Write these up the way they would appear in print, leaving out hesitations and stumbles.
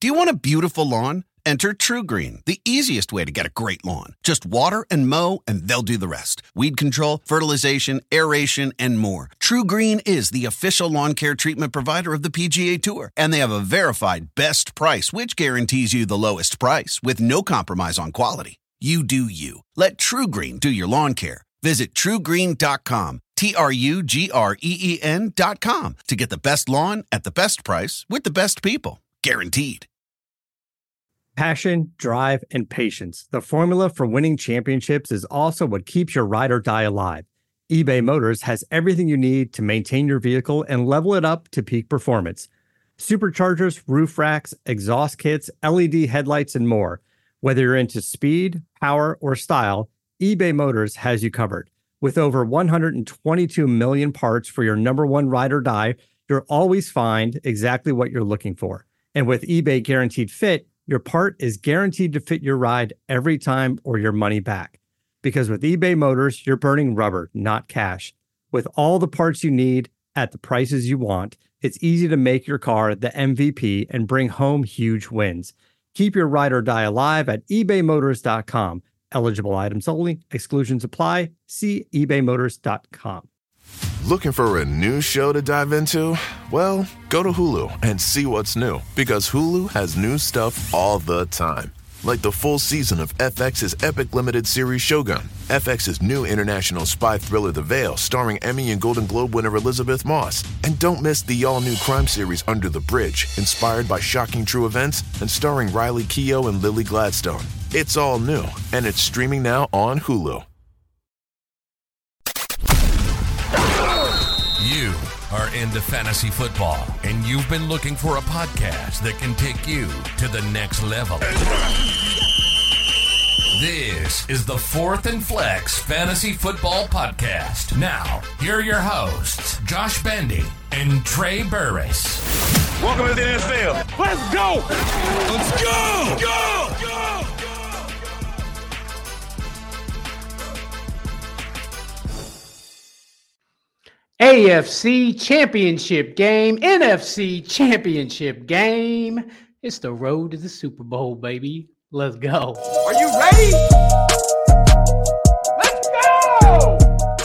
Do you want a beautiful lawn? Enter TruGreen, the easiest way to get a great lawn. Just water and mow, and they'll do the rest. Weed control, fertilization, aeration, and more. TruGreen is the official lawn care treatment provider of the PGA Tour, and they have a verified best price, which guarantees you the lowest price with no compromise on quality. You do you. Let TruGreen do your lawn care. Visit TruGreen.com, TruGreen.com, to get the best lawn at the best price with the best people. Guaranteed. Passion, drive, and patience. The formula for winning championships is also what keeps your ride or die alive. eBay Motors has everything you need to maintain your vehicle and level it up to peak performance. Superchargers, roof racks, exhaust kits, LED headlights, and more. Whether you're into speed, power, or style, eBay Motors has you covered. With over 122 million parts for your number one ride or die, you'll always find exactly what you're looking for. And with eBay Guaranteed Fit, your part is guaranteed to fit your ride every time or your money back. Because with eBay Motors, you're burning rubber, not cash. With all the parts you need at the prices you want, it's easy to make your car the MVP and bring home huge wins. Keep your ride or die alive at ebaymotors.com. Eligible items only. Exclusions apply. See ebaymotors.com. Looking for a new show to dive into? Well, go to Hulu and see what's new, because Hulu has new stuff all the time. Like the full season of FX's epic limited series Shogun, FX's new international spy thriller The Veil, starring Emmy and Golden Globe winner Elizabeth Moss. And don't miss the all-new crime series Under the Bridge, inspired by shocking true events and starring Riley Keough and Lily Gladstone. It's all new, and it's streaming now on Hulu. You are into fantasy football, and you've been looking for a podcast that can take you to the next level. This is the Fourth and Flex Fantasy Football Podcast. Now, here are your hosts, Josh Bendy and Trey Burris. Welcome to the NFL. Let's go! Let's go! Go! Go! AFC Championship game, NFC Championship game. It's the road to the Super Bowl, baby. Let's go. Are you ready? Let's go!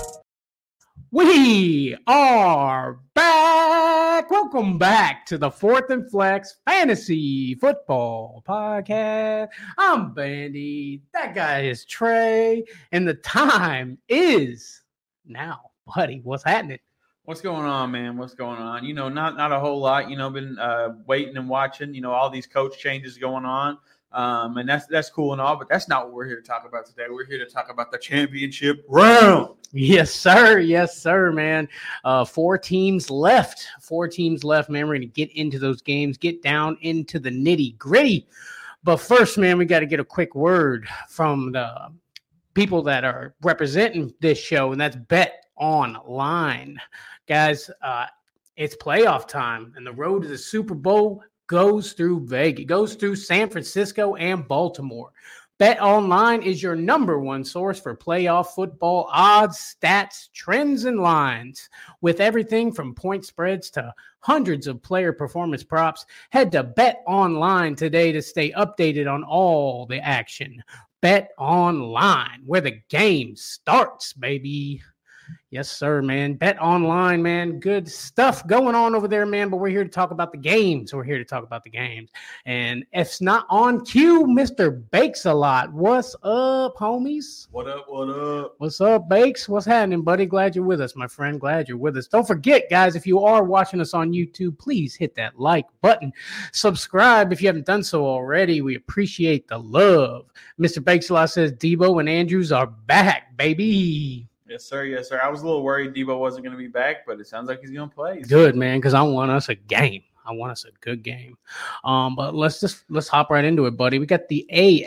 We are back. Welcome back to the Fourth and Flex Fantasy Football Podcast. I'm Bandy. That guy is Trey. And the time is now. Buddy, what's happening? What's going on, man? What's going on? You know, not a whole lot. You know, been waiting and watching. You know, all these coach changes going on, and that's cool and all. But that's not what we're here to talk about today. We're here to talk about the championship round. Yes, sir. Yes, sir, man. 4 teams left. 4 teams left, man. We're gonna get into those games, get down into the nitty gritty. But first, man, we got to get a quick word from the people that are representing this show, and that's Bet Online. Guys, it's playoff time, and the road to the Super Bowl goes through Vegas. It goes through San Francisco and Baltimore. Bet Online is your number one source for playoff football odds, stats, trends, and lines. With everything from point spreads to hundreds of player performance props, head to Bet Online today to stay updated on all the action. Bet Online, where the game starts, baby. Yes, sir, man. Bet Online, man. Good stuff going on over there, man. But we're here to talk about the games. We're here to talk about the games. And if it's not on cue, Mr. Bakes a lot. What's up, homies? What up? What up? What's up, Bakes? What's happening, buddy? Glad you're with us, my friend. Glad you're with us. Don't forget, guys, if you are watching us on YouTube, please hit that like button. Subscribe if you haven't done so already. We appreciate the love. Mr. Bakes a lot says Debo and Andrews are back, baby. Yes, sir. Yes, sir. I was a little worried Debo wasn't going to be back, but it sounds like he's going to play. Good, man, because I want us a game. I want us a good game. But let's hop right into it, buddy. We got the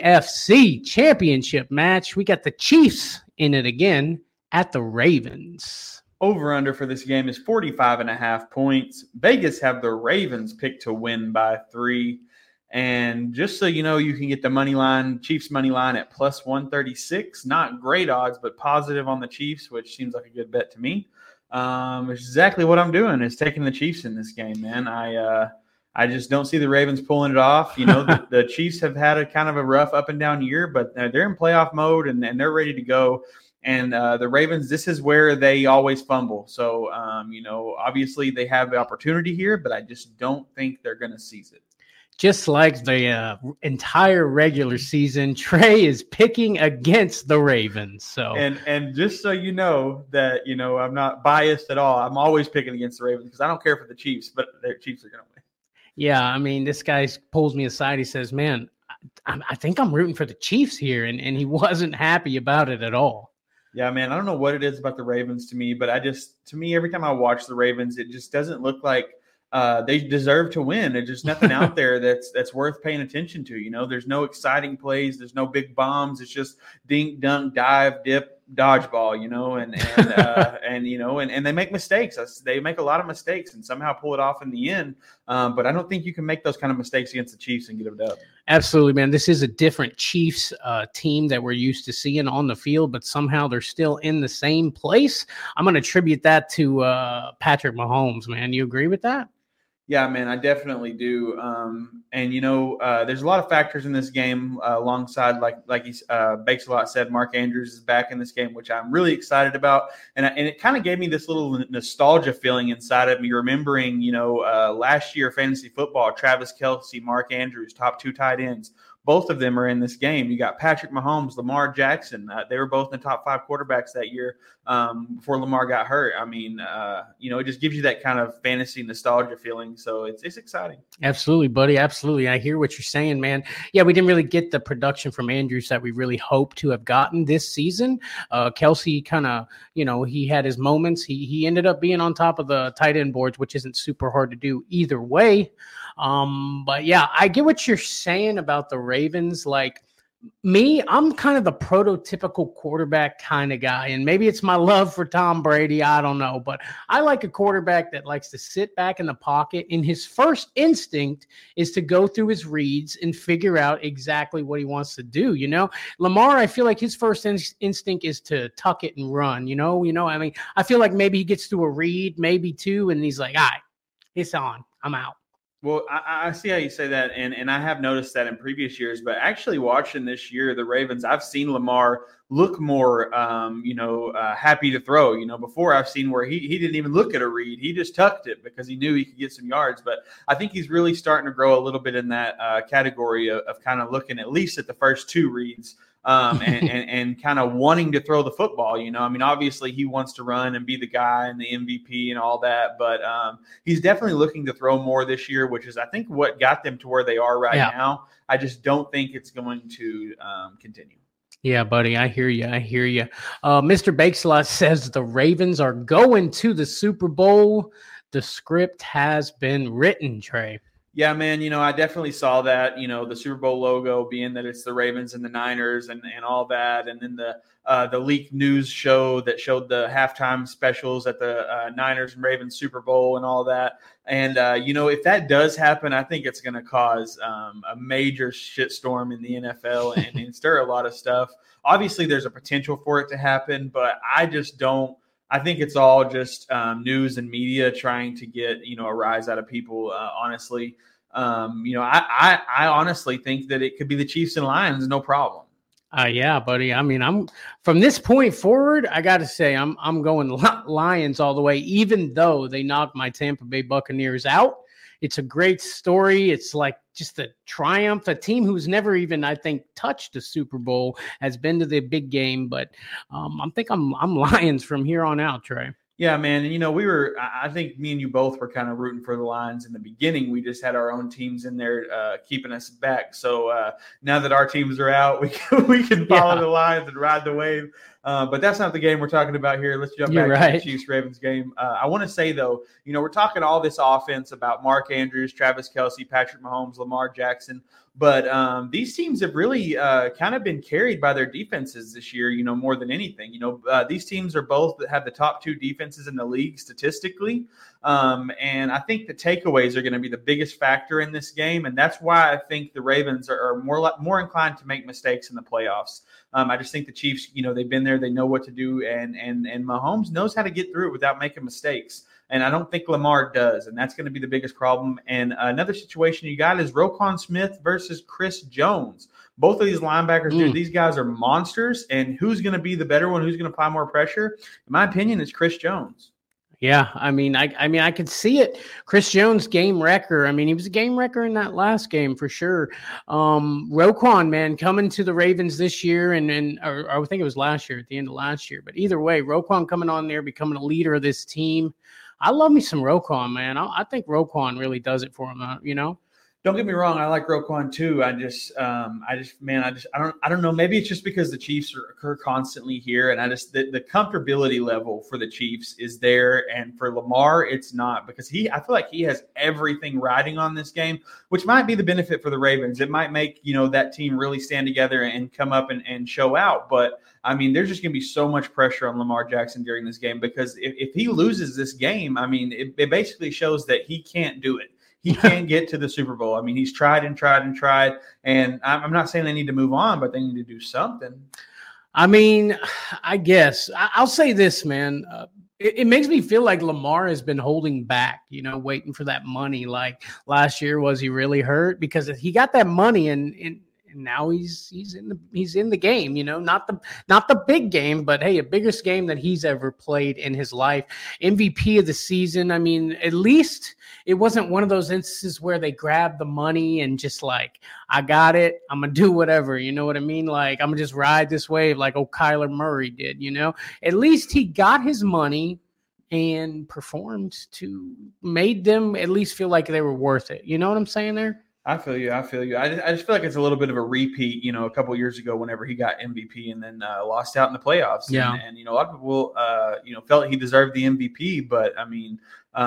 AFC Championship match. We got the Chiefs in it again at the Ravens. Over-under for this game is 45.5 points. Vegas have the Ravens picked to win by 3. And just so you know, you can get the money line, Chiefs money line at plus 136. Not great odds, but positive on the Chiefs, which seems like a good bet to me. Which is exactly what I'm doing, is taking the Chiefs in this game, man. I just don't see the Ravens pulling it off. The Chiefs have had a kind of a rough up and down year, but they're in playoff mode and they're ready to go. And the Ravens, this is where they always fumble. So, obviously they have the opportunity here, but I just don't think they're going to seize it. Just like the entire regular season, Trey is picking against the Ravens. So and just so you know that I'm not biased at all. I'm always picking against the Ravens because I don't care for the Chiefs, but the Chiefs are going to win. Yeah, I mean, this guy pulls me aside. He says, "Man, I think I'm rooting for the Chiefs here," and he wasn't happy about it at all. Yeah, man, I don't know what it is about the Ravens to me, but to me, every time I watch the Ravens, it just doesn't look like they deserve to win. There's just nothing out there that's worth paying attention to. There's no exciting plays. There's no big bombs. It's just dink, dunk, dive, dip, dodgeball, and they make mistakes. They make a lot of mistakes and somehow pull it off in the end. But I don't think you can make those kind of mistakes against the Chiefs and get a dub. Absolutely, man. This is a different Chiefs team that we're used to seeing on the field, but somehow they're still in the same place. I'm going to attribute that to Patrick Mahomes, man. You agree with that? Yeah, man, I definitely do. There's a lot of factors in this game alongside, like Bakes a Lot said, Mark Andrews is back in this game, which I'm really excited about. And it kind of gave me this little nostalgia feeling inside of me, remembering, last year fantasy football, Travis Kelce, Mark Andrews, top 2 tight ends. Both of them are in this game. You got Patrick Mahomes, Lamar Jackson. They were both in the top 5 quarterbacks that year before Lamar got hurt. I mean, it just gives you that kind of fantasy nostalgia feeling. So it's exciting. Absolutely, buddy. Absolutely. I hear what you're saying, man. Yeah, we didn't really get the production from Andrews that we really hoped to have gotten this season. Kelce kind of, he had his moments. He ended up being on top of the tight end boards, which isn't super hard to do either way. But yeah, I get what you're saying about the Ravens. Like me, I'm kind of the prototypical quarterback kind of guy. And maybe it's my love for Tom Brady. I don't know, but I like a quarterback that likes to sit back in the pocket. And his first instinct is to go through his reads and figure out exactly what he wants to do. Lamar, I feel like his first instinct is to tuck it and run, I mean, I feel like maybe he gets through a read, maybe 2, and he's like, all right, it's on, I'm out. Well, I see how you say that, and I have noticed that in previous years. But actually watching this year, the Ravens, I've seen Lamar look more, happy to throw. Before I've seen where he didn't even look at a read. He just tucked it because he knew he could get some yards. But I think he's really starting to grow a little bit in that category of kind of looking at least at the first 2 reads. And kind of wanting to throw the football, I mean, obviously he wants to run and be the guy and the MVP and all that, but he's definitely looking to throw more this year, which is, I think, what got them to where they are right now. I just don't think it's going to continue. Yeah, buddy, I hear you. Mr. Bakeslot says the Ravens are going to the Super Bowl. The script has been written, Trey. Yeah, man, I definitely saw that, the Super Bowl logo being that it's the Ravens and the Niners and all that. And then the leaked news show that showed the halftime specials at the Niners and Ravens Super Bowl and all that. And, if that does happen, I think it's going to cause a major shitstorm in the NFL and stir a lot of stuff. Obviously, there's a potential for it to happen, but I just don't. I think it's all just news and media trying to get, a rise out of people, honestly. I honestly think that it could be the Chiefs and Lions, no problem. Yeah, buddy. I mean, I'm from this point forward, I got to say I'm going Lions all the way, even though they knocked my Tampa Bay Buccaneers out. It's a great story. It's like just a triumph. A team who's never even, I think, touched a Super Bowl has been to the big game. But I'm Lions from here on out, Trey. Yeah, man. And, I think me and you both were kind of rooting for the Lions in the beginning. We just had our own teams in there keeping us back. So now that our teams are out, we can follow the Lions and ride the wave. But that's not the game we're talking about here. Let's jump back to the Chiefs-Ravens game. I want to say, though, we're talking all this offense about Mark Andrews, Travis Kelce, Patrick Mahomes, Lamar Jackson. But these teams have really kind of been carried by their defenses this year, more than anything. These teams are both that have the top 2 defenses in the league statistically. And I think the takeaways are going to be the biggest factor in this game. And that's why I think the Ravens are more inclined to make mistakes in the playoffs. I just think the Chiefs, they've been there, they know what to do. And Mahomes knows how to get through it without making mistakes. And I don't think Lamar does, and that's going to be the biggest problem. And another situation you got is Roquan Smith versus Chris Jones. Both of these linebackers, dude, these guys are monsters. And who's going to be the better one? Who's going to apply more pressure? In my opinion, it's Chris Jones. Yeah, I mean, I could see it. Chris Jones, game wrecker. I mean, he was a game wrecker in that last game for sure. Roquan, man, coming to the Ravens this year, or I think it was last year, at the end of last year. But either way, Roquan coming on there, becoming a leader of this team. I love me some Roquan, man. I think Roquan really does it for him. Don't get me wrong. I like Roquan too. I don't know. Maybe it's just because the Chiefs are constantly here, and the comfortability level for the Chiefs is there, and for Lamar, it's not, because I feel like he has everything riding on this game, which might be the benefit for the Ravens. It might make, that team really stand together and come up and show out. But I mean, there's just going to be so much pressure on Lamar Jackson during this game, because if he loses this game, I mean, it basically shows that he can't do it. He can't get to the Super Bowl. I mean, he's tried and tried and tried. And I'm not saying they need to move on, but they need to do something. I mean, I guess I'll say this, man. It makes me feel like Lamar has been holding back, waiting for that money. Like last year, was he really hurt? Because he got that money and now he's in the game, not the big game, but hey, a biggest game that he's ever played in his life. MVP of the season. I mean, at least it wasn't one of those instances where they grabbed the money and just like, I got it, I'm gonna do whatever. You know what I mean? Like, I'm gonna just ride this wave like Kyler Murray did. At least he got his money and performed made them at least feel like they were worth it. You know what I'm saying there? I feel you. I just feel like it's a little bit of a repeat, a couple of years ago whenever he got MVP and then lost out in the playoffs. Yeah. And a lot of people, felt he deserved the MVP, but I mean,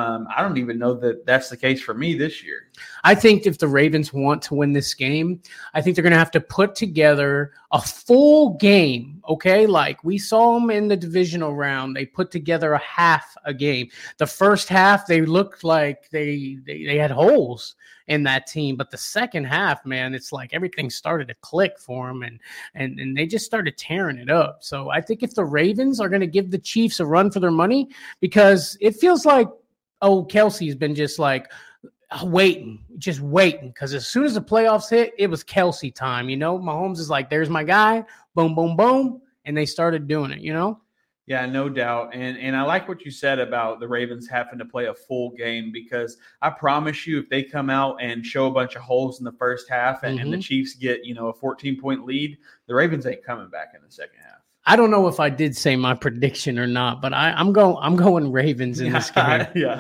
I don't even know that that's the case for me this year. I think if the Ravens want to win this game, I think they're going to have to put together a full game, okay? Like we saw them in the divisional round. They put together a half a game. The first half, they looked like they had holes in that team. But the second half, man, it's like everything started to click for them and they just started tearing it up. So I think if the Ravens are going to give the Chiefs a run for their money, because it feels like, Kelsey's been just like waiting. Because as soon as the playoffs hit, it was Kelsey time. Mahomes is like, there's my guy, boom, boom, boom. And they started doing it, Yeah, no doubt. And I like what you said about the Ravens having to play a full game, because I promise you, if they come out and show a bunch of holes in the first half and the Chiefs get, a 14-point lead, the Ravens ain't coming back in the second half. I don't know if I did say my prediction or not, but I'm going Ravens in this game. Yeah.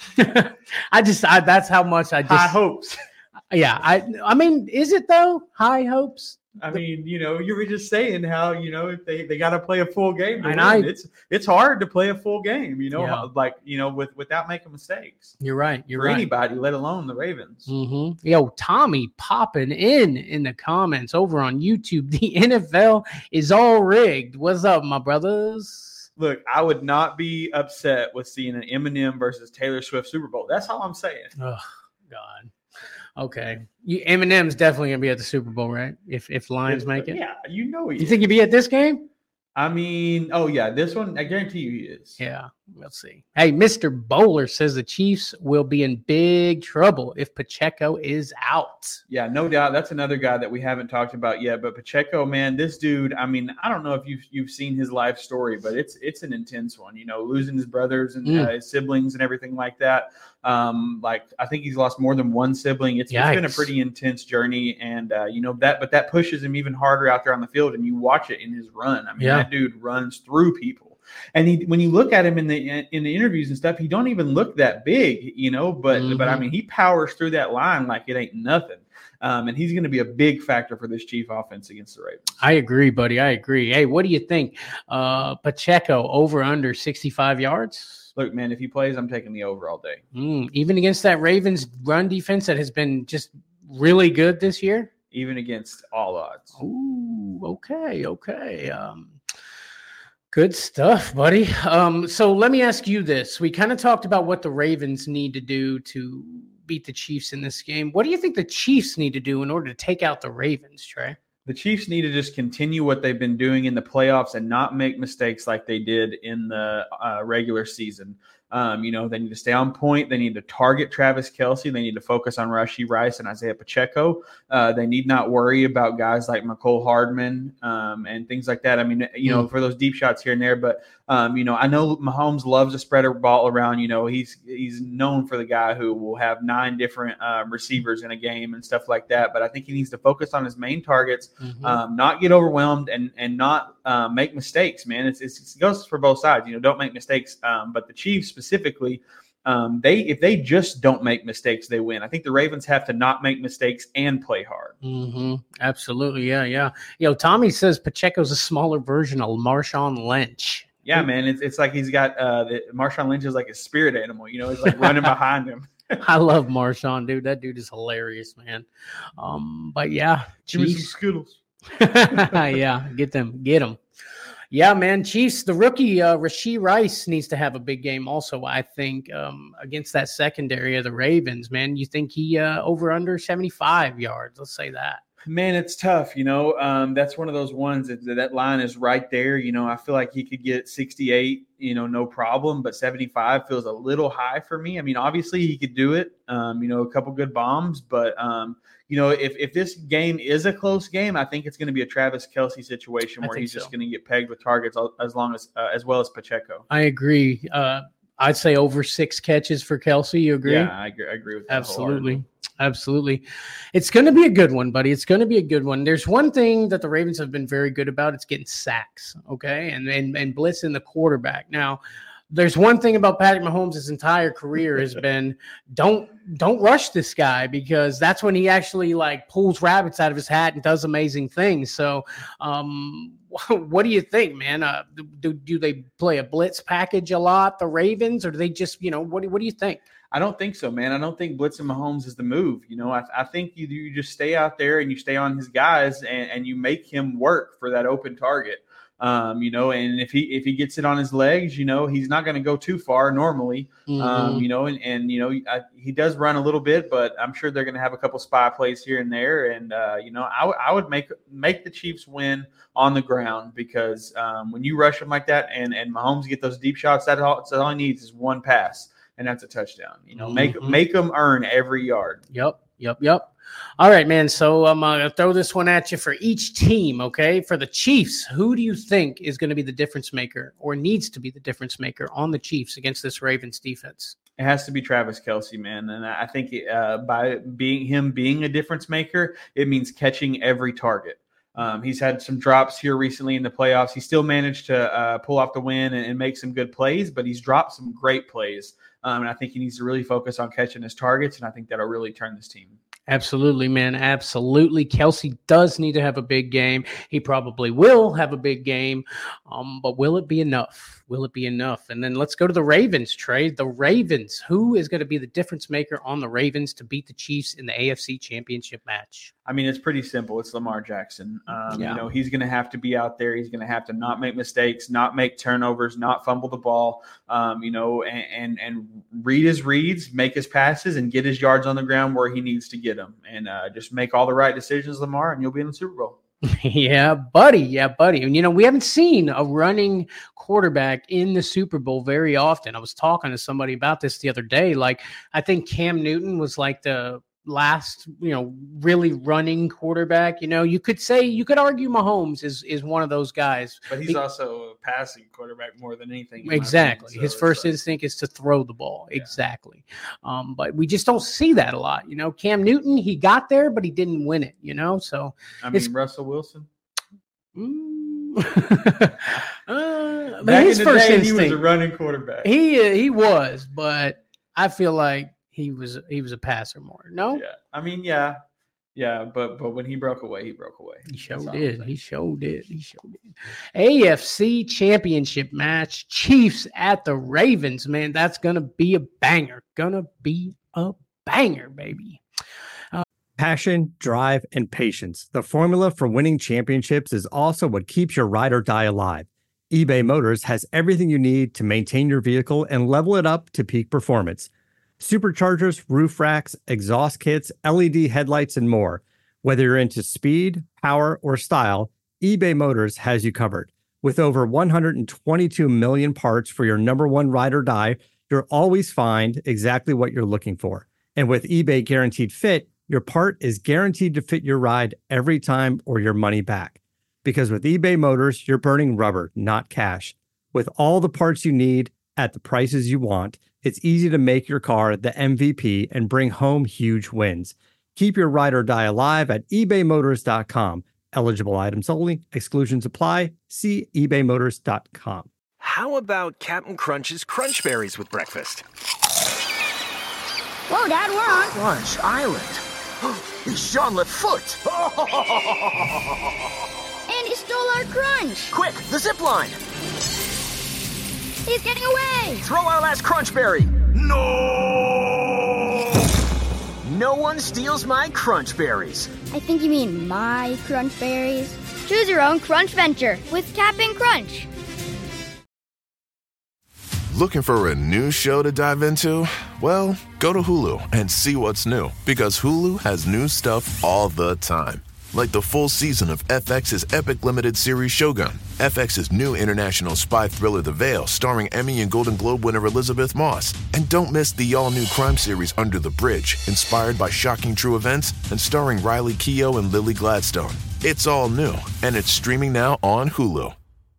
That's how much I just high hopes. Yeah. I mean, is it though? High hopes? I mean, you were just saying how, if they got to play a full game, it's hard to play a full game, without making mistakes. You're right. For anybody, let alone the Ravens. Mm-hmm. Yo, Tommy popping in the comments over on YouTube. The NFL is all rigged. What's up, my brothers? Look, I would not be upset with seeing an Eminem versus Taylor Swift Super Bowl. That's all I'm saying. Oh, God. Okay, Eminem's definitely gonna be at the Super Bowl, right? If Lions make it, yeah, he You is. think he'd be at this game? I mean, oh yeah, this one I guarantee you he is. Yeah, we'll see. Hey, Mr. Bowler says the Chiefs will be in big trouble if Pacheco is out. Yeah, no doubt. That's another guy that we haven't talked about yet. But Pacheco, man, this dude. I mean, I don't know if you've seen his life story, but it's an intense one. Losing his brothers and his siblings and everything like that. I think he's lost more than one sibling. It's been a pretty intense journey, and that pushes him even harder out there on the field. And you watch it in his run. I mean, that dude runs through people. And when you look at him in the interviews and stuff, he don't even look that big, But I mean, he powers through that line like it ain't nothing. And he's going to be a big factor for this Chief offense against the Ravens. I agree, buddy. I agree. Hey, what do you think? Pacheco over under 65 yards? Look, man, if he plays, I'm taking the over all day. Even against that Ravens run defense that has been just really good this year? Even against all odds. Ooh, okay. Good stuff, buddy. So let me ask you this. We kind of talked about what the Ravens need to do to beat the Chiefs in this game. What do you think the Chiefs need to do in order to take out the Ravens, Trey? The Chiefs need to just continue what they've been doing in the playoffs and not make mistakes like they did in the regular season. They need to stay on point. They need to target Travis Kelce. They need to focus on Rashee Rice and Isaiah Pacheco. They need not worry about guys like McCole Hardman and things like that. I mean, for those deep shots here and there. But, I know Mahomes loves to spread a ball around. He's known for the guy who will have 9 different receivers in a game and stuff like that. But I think he needs to focus on his main targets, not get overwhelmed and not make mistakes, man. It goes for both sides. Don't make mistakes. But the Chiefs specifically, if they just don't make mistakes, they win. I think the Ravens have to not make mistakes and play hard. Absolutely. Yeah. Tommy says Pacheco's a smaller version of Marshawn Lynch. Yeah, man. It's like he's got Marshawn Lynch is like a spirit animal. He's like running behind him. I love Marshawn, dude. That dude is hilarious, man. But yeah, Chiefs. Skittles. Yeah, get them. Yeah, man. Chiefs, the rookie Rashee Rice needs to have a big game also, I think, against that secondary of the Ravens, man. You think he over under 75 yards? Let's say that. Man, it's tough. That's one of those ones that line is right there. I feel like he could get 68, no problem, but 75 feels a little high for me. I mean, obviously he could do it, a couple good bombs, but if this game is a close game, I think it's going to be a Travis Kelce situation where he's just going to get pegged with targets as well as Pacheco. I agree. I'd say over 6 catches for Kelce. You agree? Yeah, I agree with that. Absolutely. It's going to be a good one, buddy. It's going to be a good one. There's one thing that the Ravens have been very good about. It's getting sacks, okay, and blitzing the quarterback. Now, there's one thing about Patrick Mahomes' his entire career has been don't rush this guy, because that's when he actually pulls rabbits out of his hat and does amazing things. So what do you think, man? Do they play a blitz package a lot, the Ravens, or do they just, what do you think? I don't think so, man. I don't think blitzing Mahomes is the move. I think you just stay out there and you stay on his guys and you make him work for that open target. And if he gets it on his legs, he's not going to go too far normally. He does run a little bit, but I'm sure they're going to have a couple spy plays here and there. And, I would make the Chiefs win on the ground, because when you rush them like that and Mahomes get those deep shots, that's all he needs is one pass, and that's a touchdown. Make them earn every yard. Yep. All right, man. So I'm going to throw this one at you for each team, okay? For the Chiefs, who do you think is going to be the difference maker, or needs to be the difference maker on the Chiefs against this Ravens defense? It has to be Travis Kelce, man. And I think by being a difference maker, it means catching every target. He's had some drops here recently in the playoffs. He still managed to pull off the win and make some good plays, but he's dropped some great plays. And I think he needs to really focus on catching his targets, and I think that'll really turn this team. Absolutely, man. Absolutely. Kelce does need to have a big game. He probably will have a big game, but will it be enough? Will it be enough? And then let's go to the Ravens, Trey. The Ravens, who is going to be the difference maker on the Ravens to beat the Chiefs in the AFC Championship match? I mean, it's pretty simple. It's Lamar Jackson. He's going to have to be out there. He's going to have to not make mistakes, not make turnovers, not fumble the ball, and read his reads, make his passes, and get his yards on the ground where he needs to get them. And just make all the right decisions, Lamar, and you'll be in the Super Bowl. Yeah, buddy. And, we haven't seen a running quarterback in the Super Bowl very often. I was talking to somebody about this the other day. I think Cam Newton was the last, really running quarterback. You could argue Mahomes is one of those guys. But he's also a passing quarterback more than anything. Exactly. His first instinct is to throw the ball. Yeah. Exactly. But we just don't see that a lot. Cam Newton, he got there, but he didn't win it, so. Russell Wilson. But his first instinct, he was a running quarterback. He was, but I feel like he was a passer more. No? Yeah. Yeah, but when he broke away, he broke away. He sure did. AFC Championship match, Chiefs at the Ravens, man. That's going to be a banger. Baby. Passion, drive, and patience. The formula for winning championships is also what keeps your ride or die alive. eBay Motors has everything you need to maintain your vehicle and level it up to peak performance. Superchargers, roof racks, exhaust kits, LED headlights, and more. Whether you're into speed, power, or style, eBay Motors has you covered. With over 122 million parts for your number one ride or die, you'll always find exactly what you're looking for. And with eBay Guaranteed Fit, your part is guaranteed to fit your ride every time or your money back. Because with eBay Motors, you're burning rubber, not cash. With all the parts you need at the prices you want, it's easy to make your car the MVP and bring home huge wins. Keep your ride or die alive at ebaymotors.com. Eligible items only. Exclusions apply. See ebaymotors.com. How about Captain Crunch's Crunch Berries with breakfast? Whoa, Dad, we're on Crunch Island. It's Jean Lefoote. And he stole our crunch. Quick, the zip line. He's getting away. Throw our last Crunch Berry. No! No one steals my Crunch Berries. I think you mean my crunch berries. Choose your own crunch venture with Cap'n Crunch. Looking for a new show to dive into? Well, go to Hulu and see what's new, because Hulu has new stuff all the time. Like the full season of FX's epic limited series Shogun, FX's new international spy thriller The Veil, starring Emmy and Golden Globe winner Elizabeth Moss. And don't miss the all-new crime series Under the Bridge, inspired by shocking true events and starring Riley Keough and Lily Gladstone. It's all new, and it's streaming now on Hulu.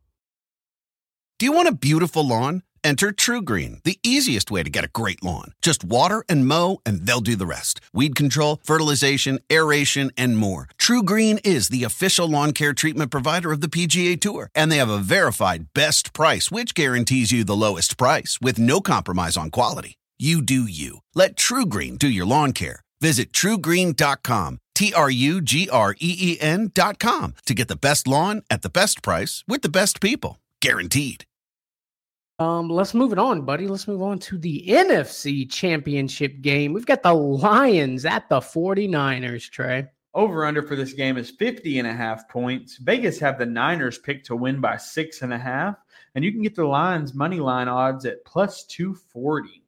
Do you want a beautiful lawn? Enter TruGreen, the easiest way to get a great lawn. Just water and mow, and they'll do the rest. Weed control, fertilization, aeration, and more. TruGreen is the official lawn care treatment provider of the PGA Tour, and they have a verified best price, which guarantees you the lowest price with no compromise on quality. You do you. Let TruGreen do your lawn care. Visit TruGreen.com, TruGreen.com, to get the best lawn at the best price with the best people. Guaranteed. Let's move it on, buddy. Let's move on to the NFC Championship game. We've got the Lions at the 49ers, Trey. Over-under for this game is 50.5 points. Vegas have the Niners picked to win by 6.5, and you can get the Lions money line odds at plus 240.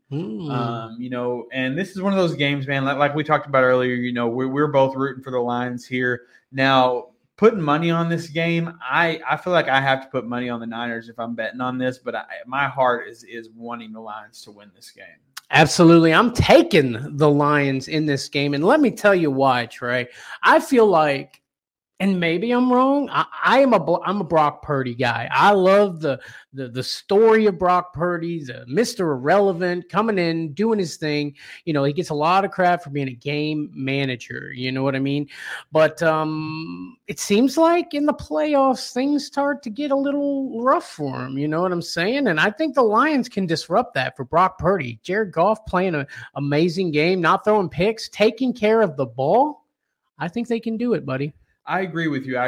And this is one of those games, man, like we talked about earlier, we're both rooting for the Lions here. Now, putting money on this game, I feel like I have to put money on the Niners if I'm betting on this, but my heart is wanting the Lions to win this game. Absolutely. I'm taking the Lions in this game, and let me tell you why, Trey. I feel like, and maybe I'm wrong, I'm a Brock Purdy guy. I love the story of Brock Purdy, the Mr. Irrelevant, coming in, doing his thing. He gets a lot of crap for being a game manager. You know what I mean? But it seems like in the playoffs, things start to get a little rough for him. You know what I'm saying? And I think the Lions can disrupt that for Brock Purdy. Jared Goff playing an amazing game, not throwing picks, taking care of the ball. I think they can do it, buddy. I agree with you.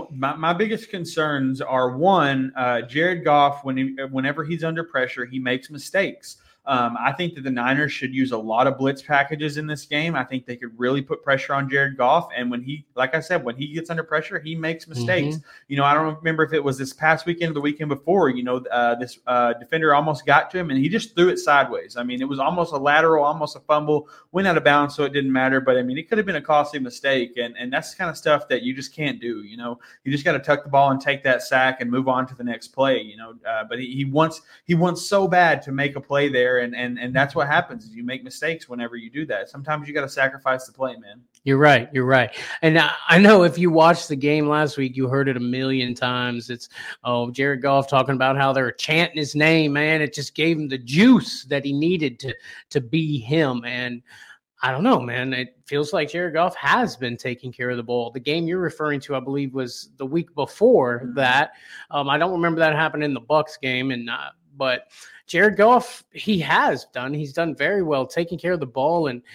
My biggest concerns are, one, Jared Goff, whenever he's under pressure, he makes mistakes. I think that the Niners should use a lot of blitz packages in this game. I think they could really put pressure on Jared Goff. And when he gets under pressure, he makes mistakes. Mm-hmm. I don't remember if it was this past weekend or the weekend before, this defender almost got to him and he just threw it sideways. I mean, it was almost a lateral, almost a fumble, went out of bounds, so it didn't matter. But I mean, it could have been a costly mistake. And that's the kind of stuff that you just can't do. You just got to tuck the ball and take that sack and move on to the next play, but he wants so bad to make a play there. And that's what happens is you make mistakes whenever you do that. Sometimes you got to sacrifice the play, man. You're right. And I know if you watched the game last week, you heard it a million times. It's, Jared Goff talking about how they're chanting his name, man. It just gave him the juice that he needed to be him. And I don't know, man. It feels like Jared Goff has been taking care of the ball. The game you're referring to, I believe, was the week before that. I don't remember that happened in the Bucs game, but Jared Goff, he's done very well, taking care of the ball and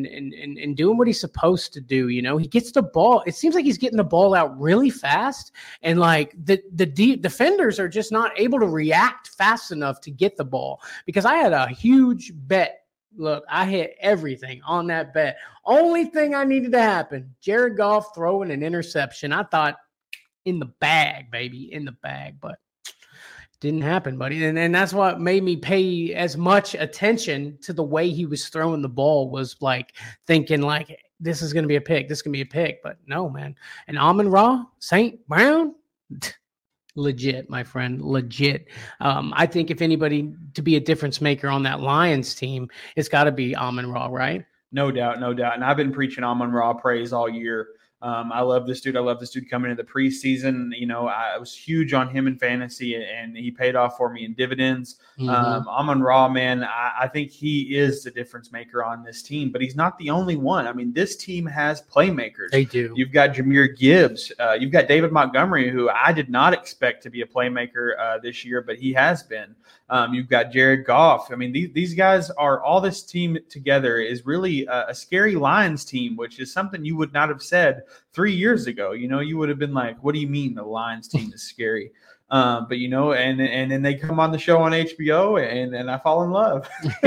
doing what he's supposed to do. He gets the ball. It seems like he's getting the ball out really fast, and like the defenders are just not able to react fast enough to get the ball. Because I had a huge bet. Look, I hit everything on that bet. Only thing I needed to happen, Jared Goff throwing an interception. I thought, in the bag, baby, in the bag, but didn't happen, buddy. And that's what made me pay as much attention to the way he was throwing the ball, was like thinking like, this is going to be a pick. This can be a pick. But no, man. And Amon-Ra, St. Brown, Legit, my friend, legit. I think if anybody to be a difference maker on that Lions team, it's got to be Amon-Ra, right? No doubt, no doubt. And I've been preaching Amon-Ra praise all year. I love this dude. I love this dude coming into the preseason. You know, I was huge on him in fantasy, and he paid off for me in dividends. Amon-Ra, man, I think he is the difference maker on this team, but he's not the only one. I mean, this team has playmakers. They do. You've got Jahmyr Gibbs. You've got David Montgomery, who I did not expect to be a playmaker this year, but he has been. You've got Jared Goff. I mean, these guys are all this team together is really a scary Lions team, which is something you would not have said 3 years ago. You know, you would have been like, what do you mean the Lions team is scary? But, you know, and then they come on the show on HBO and I fall in love.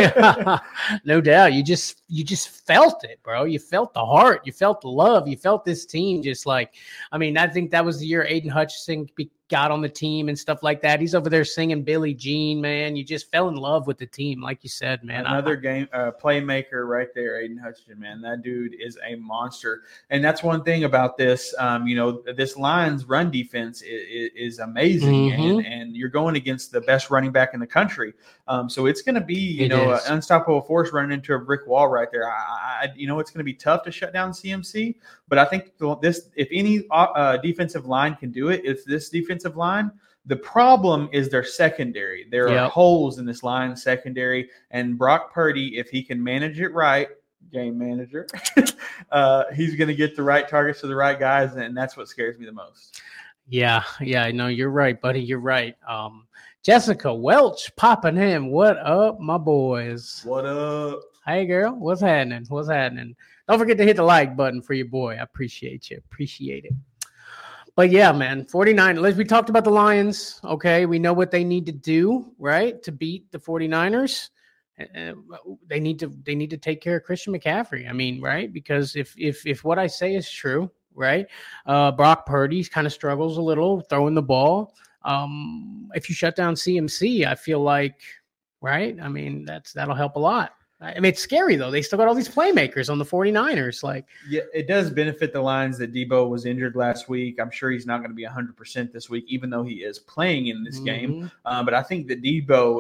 No doubt. You just felt it, bro. You felt the heart. You felt the love. You felt this team just like, I mean, I think that was the year Aiden Hutchinson got on the team and stuff like that. He's over there singing Billie Jean, man. You just fell in love with the team, like you said, man. Another game playmaker right there, Aiden Hutchinson, man. That dude is a monster. And that's one thing about this. You know, this Lions run defense is amazing, and you're going against the best running back in the country. So it's going to be, you know, an unstoppable force running into a brick wall right there. You know, it's going to be tough to shut down CMC, but I think if any defensive line can do it, it's this defensive line. The problem is their secondary. There are holes in this line secondary, and Brock Purdy, if he can manage it right, game manager, he's going to get the right targets to the right guys, and that's what scares me the most. Yeah, no, you're right, buddy. You're right. Jessica Welch popping in. What up, my boys? What up? Hey, girl. What's happening? Don't forget to hit the like button for your boy. I appreciate you. Appreciate it. But yeah, man, 49ers. We talked about the Lions. Okay, we know what they need to do, right, to beat the 49ers. They need to take care of Christian McCaffrey. I mean, right? Because if what I say is true, right? Brock Purdy kind of struggles a little throwing the ball. If you shut down CMC, I feel like, right? I mean, that'll help a lot. I mean, it's scary, though. They still got all these playmakers on the 49ers. Like, yeah, it does benefit the Lions that Debo was injured last week. I'm sure he's not going to be 100% this week, even though he is playing in this game. But I think that Debo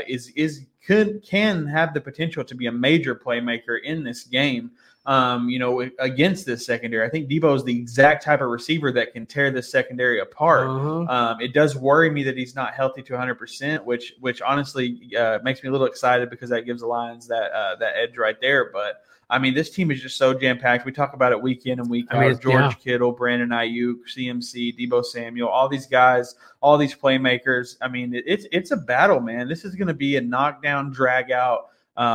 can have the potential to be a major playmaker in this game. You know, against this secondary. I think Debo is the exact type of receiver that can tear this secondary apart. It does worry me that he's not healthy to 100%, which honestly makes me a little excited because that gives the Lions that edge right there. But I mean, this team is just so jam-packed. We talk about it week in and week out. George Kittle, Brandon Ayuk, CMC, Deebo Samuel, all these guys, all these playmakers. I mean, it's a battle, man. This is going to be a knockdown, drag-out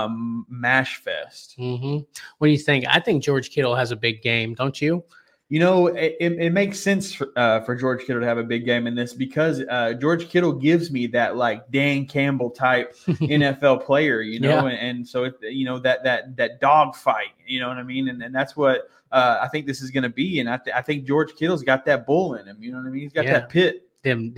mash fest. What do you think? I think George Kittle has a big game, don't you? You know, it makes sense for George Kittle to have a big game in this because George Kittle gives me that like Dan Campbell type NFL player, you know, and so you know that dog fight, you know what I mean, and that's what I think this is going to be, and I think George Kittle's got that bull in him, you know what I mean? He's got that pit. Them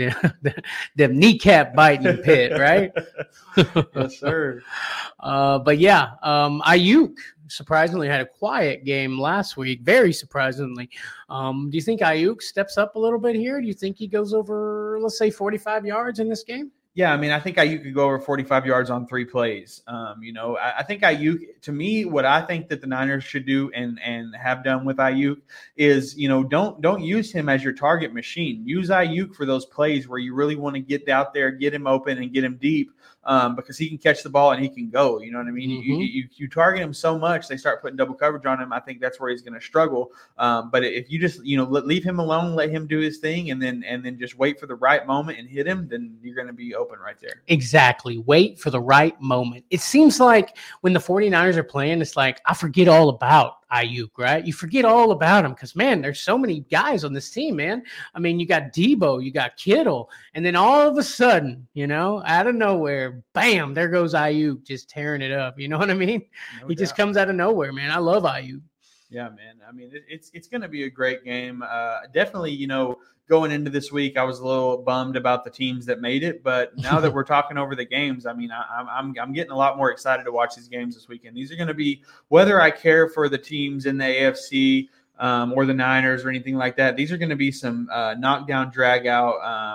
kneecap biting pit, right? Yes, sir. But yeah, Ayuk surprisingly had a quiet game last week. Very surprisingly. Do you think Ayuk steps up a little bit here? Do you think he goes over, let's say, 45 yards in this game? Yeah, I mean, I think Ayuk could go over 45 yards on 3 plays. You know, I think Ayuk, to me, what I think that the Niners should do and have done with Ayuk is, you know, don't use him as your target machine. Use Ayuk for those plays where you really want to get out there, get him open, and get him deep. Because he can catch the ball and he can go. You know what I mean? You target him so much, they start putting double coverage on him. I think that's where he's going to struggle. But if you just leave him alone, let him do his thing, and then just wait for the right moment and hit him, then you're going to be open right there. Exactly. Wait for the right moment. It seems like when the 49ers are playing, it's like I forget all about Ayuk, right? You forget all about him because, man, there's so many guys on this team, man. I mean, you got Debo, you got Kittle, and then all of a sudden, you know, out of nowhere, bam, there goes Ayuk just tearing it up. You know what I mean? He just comes out of nowhere, man. I love Ayuk. Yeah, man. I mean, it's going to be a great game. Definitely, you know, going into this week, I was a little bummed about the teams that made it, but now that we're talking over the games, I mean, I'm getting a lot more excited to watch these games this weekend. These are going to be, whether I care for the teams in the AFC or the Niners or anything like that, these are going to be some knockdown, drag out,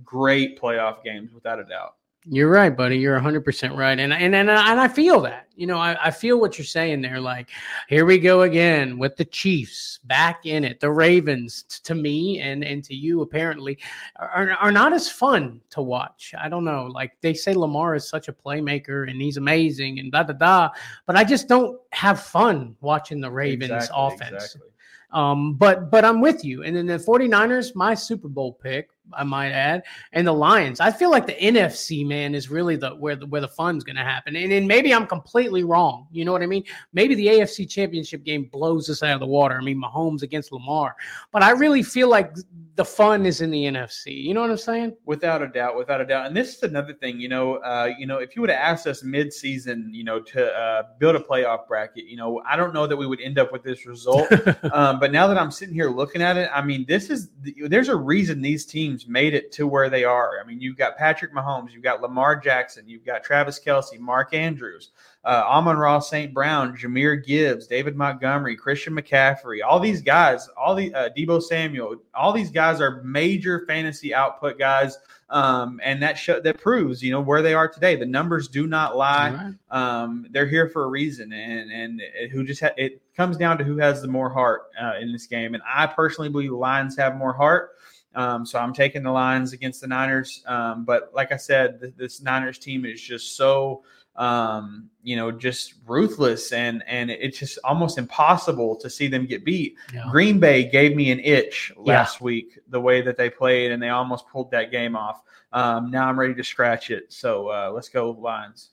great playoff games without a doubt. You're right, buddy. You're 100% right. And I feel that, I feel what you're saying there. Like, here we go again with the Chiefs back in it. The Ravens, to me and to you, apparently, are not as fun to watch. I don't know. Like, they say Lamar is such a playmaker and he's amazing and da-da-da. But I just don't have fun watching the Ravens offense. Exactly. But I'm with you. And then the 49ers, my Super Bowl pick, I might add, and the Lions. I feel like the NFC, man, is really where the fun's going to happen. And maybe I'm completely wrong. You know what I mean? Maybe the AFC Championship game blows us out of the water. I mean, Mahomes against Lamar. But I really feel like the fun is in the NFC. You know what I'm saying? Without a doubt. And this is another thing, if you would have asked us mid-season, to build a playoff bracket, I don't know that we would end up with this result. But now that I'm sitting here looking at it, I mean, there's a reason these teams made it to where they are. I mean, you've got Patrick Mahomes, you've got Lamar Jackson, you've got Travis Kelce, Mark Andrews, Amon-Ra St. Brown, Jahmyr Gibbs, David Montgomery, Christian McCaffrey, all these guys, Deebo Samuel, all these guys are major fantasy output guys. And that proves, where they are today. The numbers do not lie. Right. They're here for a reason, and it comes down to who has the more heart in this game. And I personally believe the Lions have more heart. So I'm taking the Lions against the Niners. But like I said, this Niners team is just so, just ruthless, and it's just almost impossible to see them get beat. Yeah. Green Bay gave me an itch last week, the way that they played, and they almost pulled that game off. Now I'm ready to scratch it. So let's go Lions.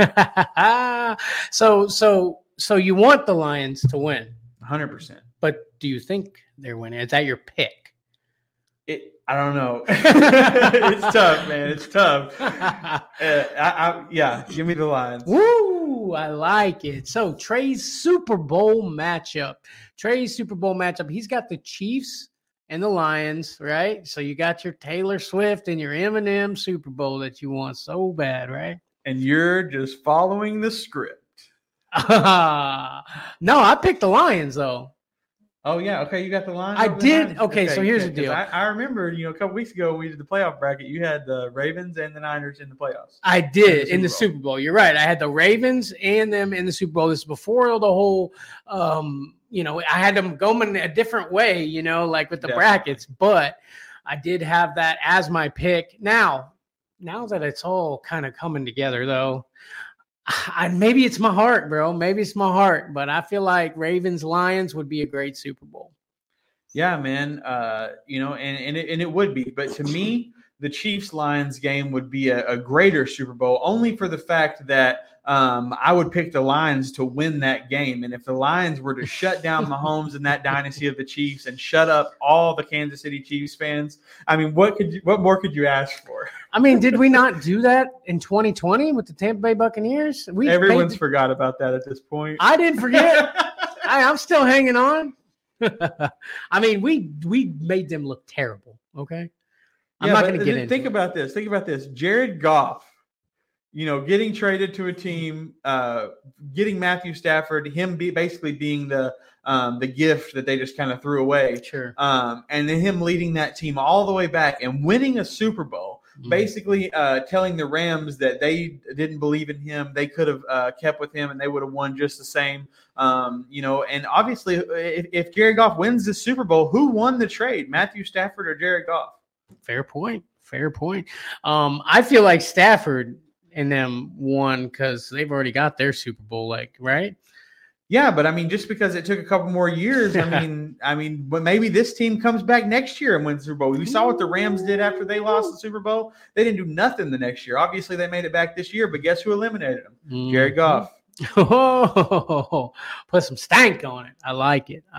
So you want the Lions to win? 100%. But do you think they're winning? Is that your pick? I don't know. It's tough, man. It's tough. Give me the Lions. Woo! I like it. So Trey's Super Bowl matchup. He's got the Chiefs and the Lions, right? So you got your Taylor Swift and your Eminem Super Bowl that you want so bad, right? And you're just following the script. No, I picked the Lions, though. Oh, yeah. Okay, you got the Lions? I did. Okay, so here's the deal. I remember, a couple weeks ago when we did the playoff bracket, you had the Ravens and the Niners in the playoffs. I did, in the Super Bowl. You're right. I had the Ravens and them in the Super Bowl. This is before the whole, I had them going a different way, like with the brackets. But I did have that as my pick. Now that it's all kind of coming together, though, maybe it's my heart, bro. Maybe it's my heart, but I feel like Ravens Lions would be a great Super Bowl. Yeah, man. And it would be, but to me, the Chiefs Lions game would be a greater Super Bowl, only for the fact that I would pick the Lions to win that game. And if the Lions were to shut down Mahomes and that dynasty of the Chiefs and shut up all the Kansas City Chiefs fans, I mean, what more could you ask for? I mean, did we not do that in 2020 with the Tampa Bay Buccaneers? Everyone's forgot about that at this point. I didn't forget. I'm still hanging on. I mean, we made them look terrible. Okay. I'm not going to get into it. Think about this. Jared Goff, getting traded to a team, getting Matthew Stafford, him basically being the gift that they just kind of threw away. Sure. And then him leading that team all the way back and winning a Super Bowl, basically telling the Rams that they didn't believe in him. They could have kept with him and they would have won just the same. And obviously if Jared Goff wins the Super Bowl, who won the trade, Matthew Stafford or Jared Goff? Fair point. I feel like Stafford and them won because they've already got their Super Bowl, right? Yeah, but I mean, just because it took a couple more years, but maybe this team comes back next year and wins the Super Bowl. We saw what the Rams did after they lost the Super Bowl. They didn't do nothing the next year. Obviously, they made it back this year, but guess who eliminated them? Jared Goff. Oh, put some stank on it. I like it.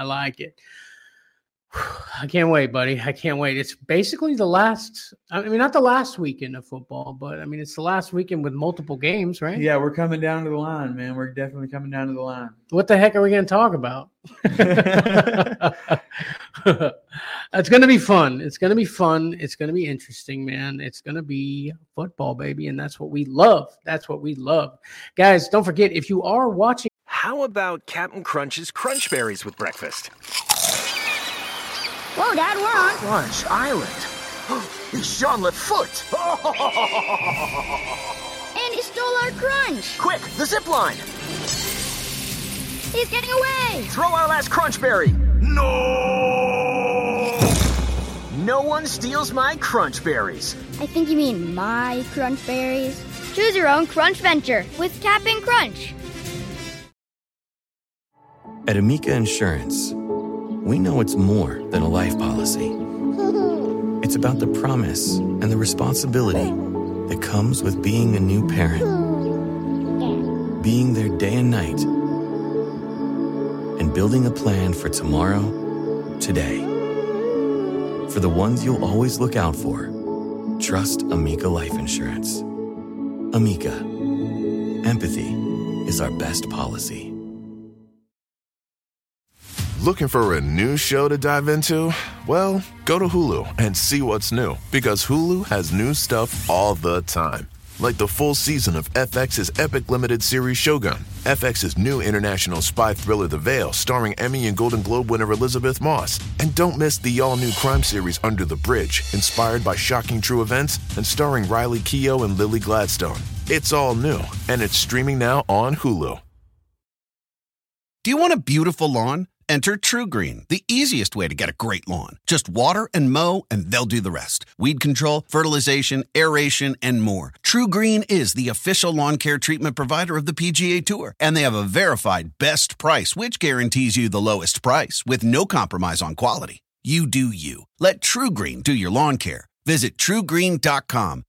I can't wait, buddy. I can't wait. It's basically not the last weekend of football, but it's the last weekend with multiple games, right? Yeah, we're coming down to the line, man. We're definitely coming down to the line. What the heck are we going to talk about? It's going to be fun. It's going to be interesting, man. It's going to be football, baby, and that's what we love. Guys, don't forget, if you are watching. How about Captain Crunch's Crunch Berries with breakfast? Whoa, Dad, we're on Crunch Island. He's Jean Lefort! And he stole our crunch. Quick, the zip line! He's getting away. Throw our last crunch berry! No! No one steals my crunch berries. I think you mean my crunch berries. Choose your own crunch venture with Cap'n Crunch. At Amica Insurance, we know it's more than a life policy. It's about the promise and the responsibility that comes with being a new parent. Being there day and night. And building a plan for tomorrow, today. For the ones you'll always look out for, trust Amica Life Insurance. Amica. Empathy is our best policy. Looking for a new show to dive into? Well, go to Hulu and see what's new, because Hulu has new stuff all the time. Like the full season of FX's epic limited series Shogun, FX's new international spy thriller The Veil, starring Emmy and Golden Globe winner Elizabeth Moss. And don't miss the all-new crime series Under the Bridge, inspired by shocking true events and starring Riley Keough and Lily Gladstone. It's all new, and it's streaming now on Hulu. Do you want a beautiful lawn? Enter TruGreen, the easiest way to get a great lawn. Just water and mow, and they'll do the rest. Weed control, fertilization, aeration, and more. TruGreen is the official lawn care treatment provider of the PGA Tour, and they have a verified best price, which guarantees you the lowest price with no compromise on quality. You do you. Let TruGreen do your lawn care. Visit TruGreen.com,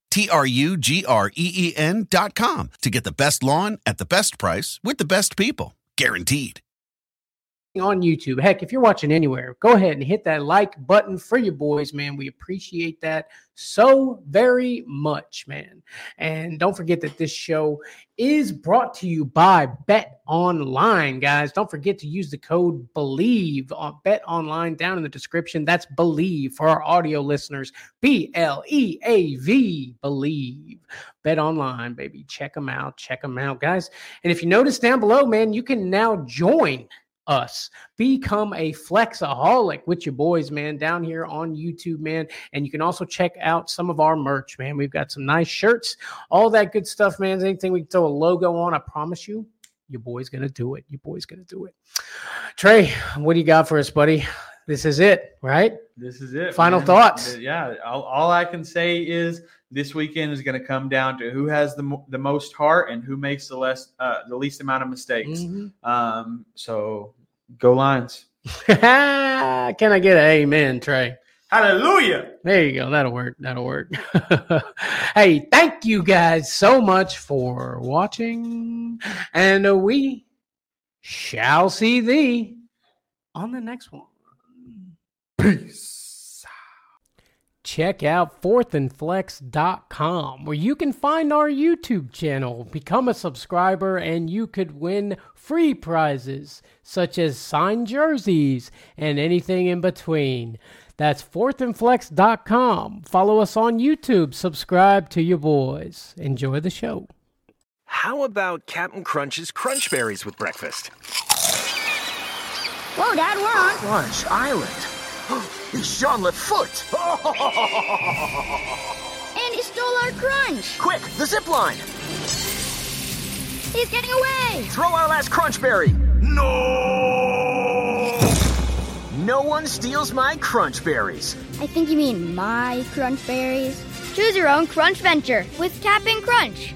TruGreen.com, to get the best lawn at the best price with the best people. Guaranteed. On YouTube. Heck, if you're watching anywhere, go ahead and hit that like button for your boys, man. We appreciate that so very much, man. And don't forget that this show is brought to you by Bet Online, guys. Don't forget to use the code BELIEVE on Bet Online down in the description. That's BELIEVE for our audio listeners. BLEAV, BELIEVE. Bet Online, baby. Check them out, guys. And if you notice down below, man, you can now join us. Become a Flexaholic with your boys, man, down here on YouTube, man. And you can also check out some of our merch, man. We've got some nice shirts, all that good stuff, man. Anything we can throw a logo on, I promise you, your boy's going to do it. Trey, what do you got for us, buddy? This is it, right? This is it. Final man. thoughts. Yeah. All I can say is this weekend is going to come down to who has the most heart and who makes the least amount of mistakes. Mm-hmm. So go Lions. Can I get an amen, Trey? Hallelujah. There you go. That'll work. Hey, thank you guys so much for watching. And we shall see thee on the next one. Peace. Check out fourthandflex.com, where you can find our YouTube channel, become a subscriber, and you could win free prizes such as signed jerseys and anything in between. That's fourthandflex.com. Follow us on YouTube. Subscribe to your boys. Enjoy the show. How about Cap'n Crunch's Crunch Berries with breakfast? Whoa, Dad, we're on Crunch Island. He's Jean Lefort! And he stole our crunch. Quick, the zip line! He's getting away. Throw our last crunch berry! No! No one steals my crunch berries. I think you mean my crunch berries. Choose your own crunch venture with Cap'n Crunch.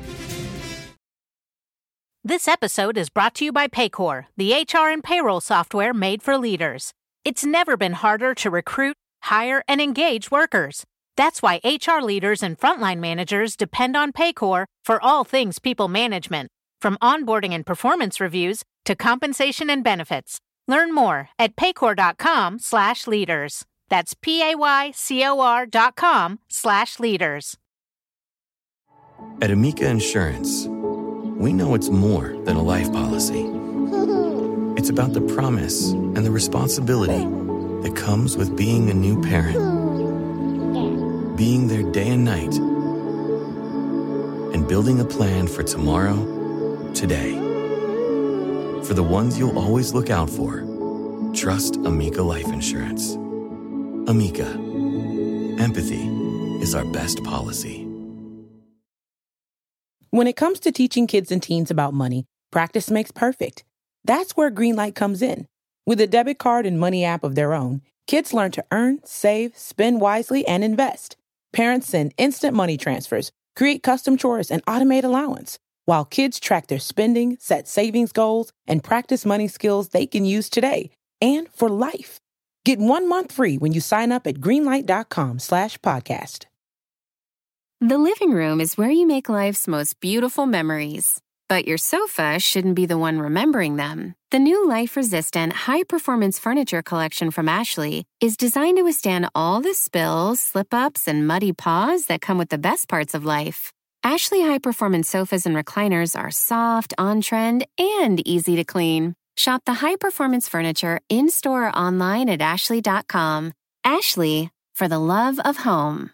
This episode is brought to you by Paycor, the HR and payroll software made for leaders. It's never been harder to recruit, hire, and engage workers. That's why HR leaders and frontline managers depend on Paycor for all things people management, from onboarding and performance reviews to compensation and benefits. Learn more at paycor.com/leaders. That's PAYCOR.com/leaders. At Amica Insurance, we know it's more than a life policy. It's about the promise and the responsibility that comes with being a new parent. Being there day and night. And building a plan for tomorrow, today. For the ones you'll always look out for, trust Amica Life Insurance. Amica. Empathy is our best policy. When it comes to teaching kids and teens about money, practice makes perfect. That's where Greenlight comes in. With a debit card and money app of their own, kids learn to earn, save, spend wisely, and invest. Parents send instant money transfers, create custom chores, and automate allowance, while kids track their spending, set savings goals, and practice money skills they can use today and for life. Get 1 month free when you sign up at greenlight.com/podcast. The living room is where you make life's most beautiful memories. But your sofa shouldn't be the one remembering them. The new life-resistant, high-performance furniture collection from Ashley is designed to withstand all the spills, slip-ups, and muddy paws that come with the best parts of life. Ashley high-performance sofas and recliners are soft, on-trend, and easy to clean. Shop the high-performance furniture in-store or online at ashley.com. Ashley, for the love of home.